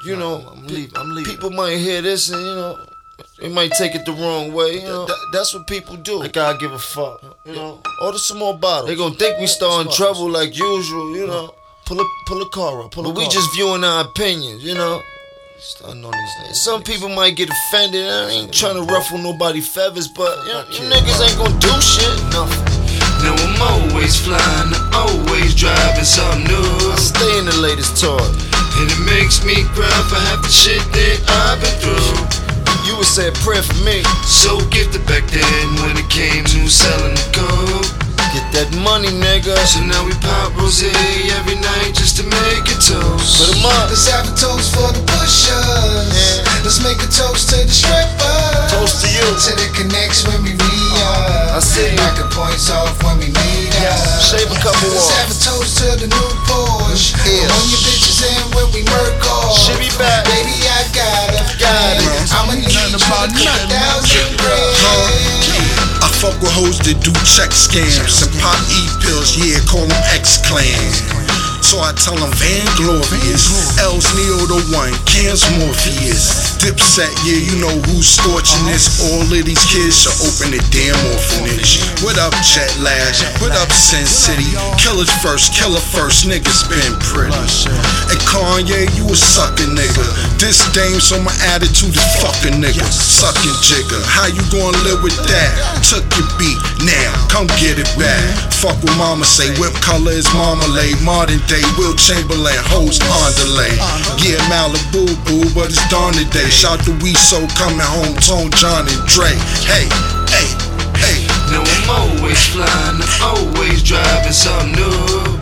You know, I'm leaving. People might hear this and, you know, they might take it the wrong way. You know, that's what people do. Like, I give a fuck. You know, order some more bottles. They gonna think we starting trouble like usual. You know, pull a car up. But we just viewing our opinions. You know. Starting on these some people might get offended. I ain't trying to ruffle nobody's feathers, but you niggas ain't gonna do shit. Nothing. Now I'm always flying, always driving something new. I stay in the latest toy, and it makes me cry for half the shit that I've been through. You would say a prayer for me. So gifted back then when it came to selling the coke. Get that money, nigga. So now we pop rosé every night just to make a toast. Put 'em up. Let's have a toast for the pushers. Yeah. Let's make a toast to the strippers. Toast to you. To the connects when we re-up. I see you. Knocking points off when we meet up. Shave a couple Let's off. have a toast to the new Porsche. Yeah. On your bitches in when we murk off. She be back. Baby, I got it. I'ma need you to cook 1,000 grand. I fuck with hoes that do check scams and pop E-pills, yeah, call them X-Clan. So I tell them Van Glorious, Els Neo the one, Cam's Morpheus, Dipset, yeah, you know who's scorching this. All of these kids should open the damn orphanage. What up, Jet Lag? What up, Sin City? Killers first, killer first, niggas been pretty. And Kanye, you a sucker nigga. This dame, so my attitude is fucking nigga. Sucking jigger, how you gonna live with that? Took your beat, now come get it back. Fuck what mama say, whip color is marmalade. Modern day Will Chamberlain, hoes on delay. Yeah, Malibu, boo, but it's dawn today. Shout to We So coming home, Tone, John and Dre. Hey, hey, hey. Now I'm always flying, I'm always driving something new.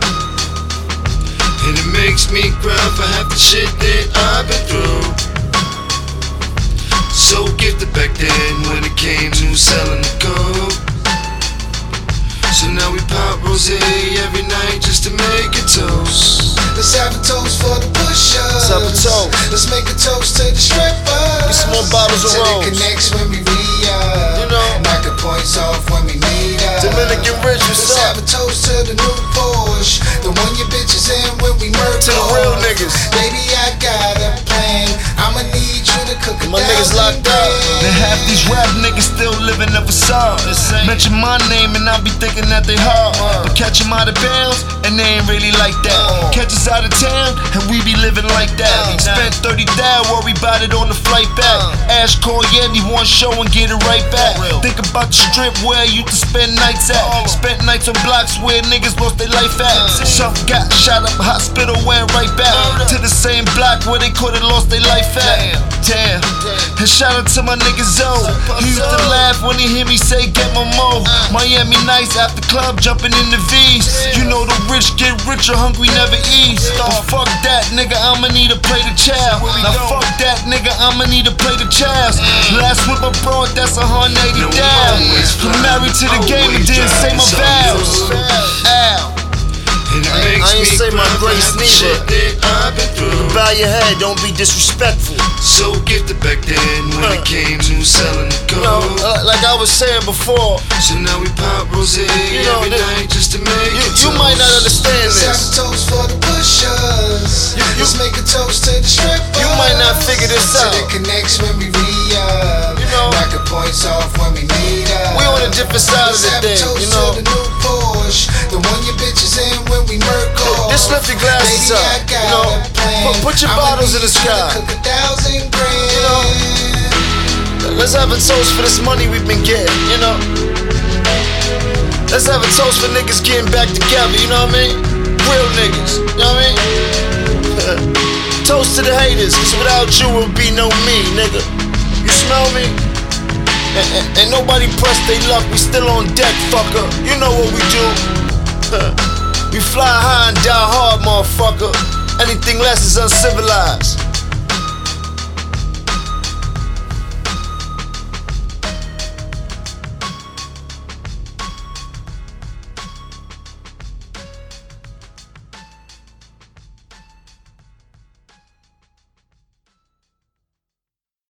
And it makes me cry for half the shit that I've been through. So gifted back then when it came to selling the coke. So now we pop rosé every night just to make a toast. Let's have a toast for the pushers. Let's have a toast. Let's make a toast to the strippers. Get some more bottles of To the Rose. connects when we re-up. You know. Knocking points off when we meet up. Dominican Rich, what's Let's up? have a toast to the new Porsche. The one your bitches in when we murk To the off. real niggas. Baby, I got a plan. I'ma need you to cook My niggas locked up. Then half these rap niggas still living a facade. Mention my name and I be thinking that they hard. But catch 'em out of bounds and they ain't really like that. Catch us out of town and we be living like that. Spent 30,000, worry about it on the flight back. Ash call Yandy one show and get it right back. Think about the strip where I used to spend nights at. Spent nights on blocks where niggas lost their life at. Some got shot up, hospital went right back to the same block where they could've lost their life at. Damn. And shout out to my nigga Zoe. He used to laugh when he hear me say get my mo. Miami nights after club jumping in the V's. You know the rich get richer, hungry never eats. But fuck that nigga, I'ma need to play the child. Now fuck that nigga, I'ma need to play the child. Last whip I brought, that's 180 down. I'm married to the game and didn't say my vows. Ow. I ain't say my grace neither. Bow your head, don't be disrespectful. So gifted back then when it came to selling the coke. Like I was saying before. So now we pop rosé every night just to make a toast. You might not understand Let's have a this. toast for the pushers. Let's make a toast to the strippers. You might not figure this out. To the connects when we re-up. You know. Knocking points off when we meet up. We on a different side of Let's the have a thing, toast you know. to the new Porsche. The one your bitches in when we murk off. Just lift your glasses Baby, up, I got you know. a plan. Put your I'ma bottles in the need you to sky. cook 1,000 grand. You know. Let's have a toast for this money we've been getting, you know. Let's have a toast for niggas getting back together, you know what I mean? Real niggas, you know what I mean? Toast to the haters, cause without you it would be no me, nigga. You smell me? And nobody pressed they luck, we still on deck, fucker. You know what we do. We fly high and die hard, motherfucker. Anything less is uncivilized.